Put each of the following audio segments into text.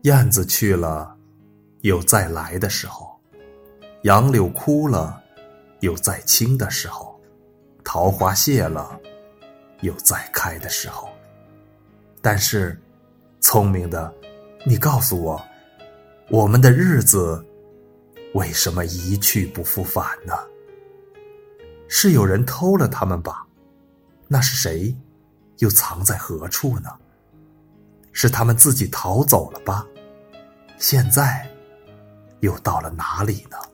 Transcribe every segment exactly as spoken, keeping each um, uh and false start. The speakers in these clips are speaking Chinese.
燕子去了，有再来的时候；杨柳枯了，有再青的时候；桃花谢了，有再开的时候。但是，聪明的，你告诉我，我们的日子为什么一去不复返呢？是有人偷了他们吧？那是谁？又藏在何处呢？是他们自己逃走了吧？现在又到了哪里呢？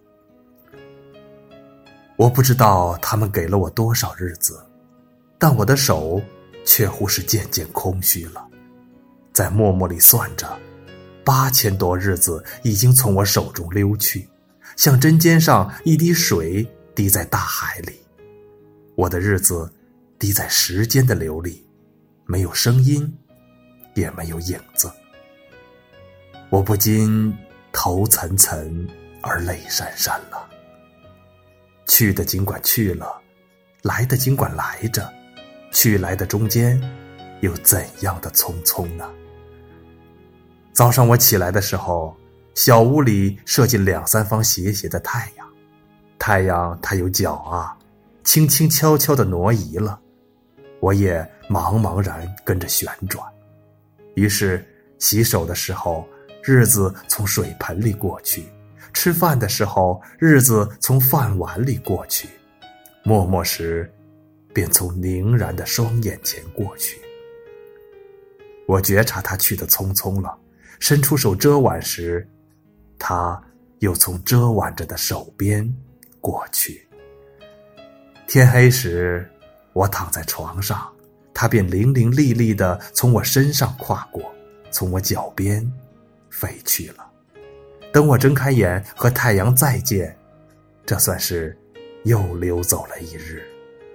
我不知道他们给了我多少日子，但我的手却乎是渐渐空虚了。在默默里算着，八千多日子已经从我手中溜去，像针尖上一滴水滴在大海里。我的日子滴在时间的流里，没有声音，也没有影子。我不禁头涔涔而泪潸潸了。去的尽管去了，来的尽管来着，去来的中间有怎样的匆匆呢？早上我起来的时候，小屋里射进两三方斜斜的太阳。太阳它有脚啊，轻轻悄悄地挪移了，我也茫茫然跟着旋转。于是洗手的时候，日子从水盆里过去；吃饭的时候，日子从饭碗里过去；默默时，便从凝然的双眼前过去。我觉察他去得匆匆了，伸出手遮挽时，他又从遮挽着的手边过去。天黑时，我躺在床上，他便伶伶俐俐地从我身上跨过，从我脚边飞去了。等我睁开眼和太阳再见，这算是又溜走了一日。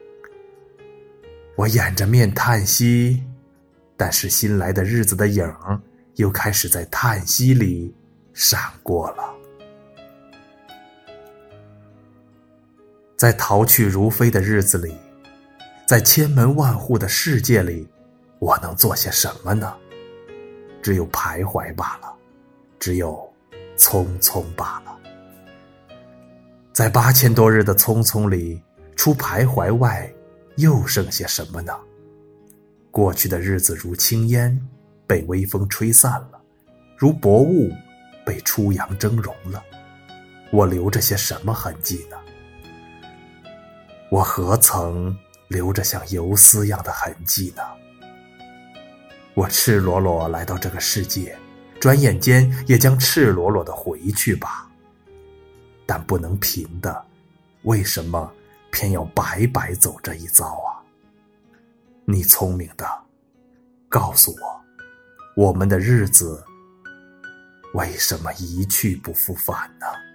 我掩着面叹息，但是新来的日子的影儿又开始在叹息里闪过了。在逃去如飞的日子里，在千门万户的世界里，我能做些什么呢？只有徘徊罢了，只有匆匆罢了。在八千多日的匆匆里，除徘徊外，又剩些什么呢？过去的日子如轻烟，被微风吹散了；如薄雾，被初阳蒸融了。我留着些什么痕迹呢？我何曾留着像游丝样的痕迹呢？我赤裸裸来到这个世界，转眼间也将赤裸裸地回去吧。但不能平的，为什么偏要白白走这一遭啊？你聪明的，告诉我，我们的日子为什么一去不复返呢？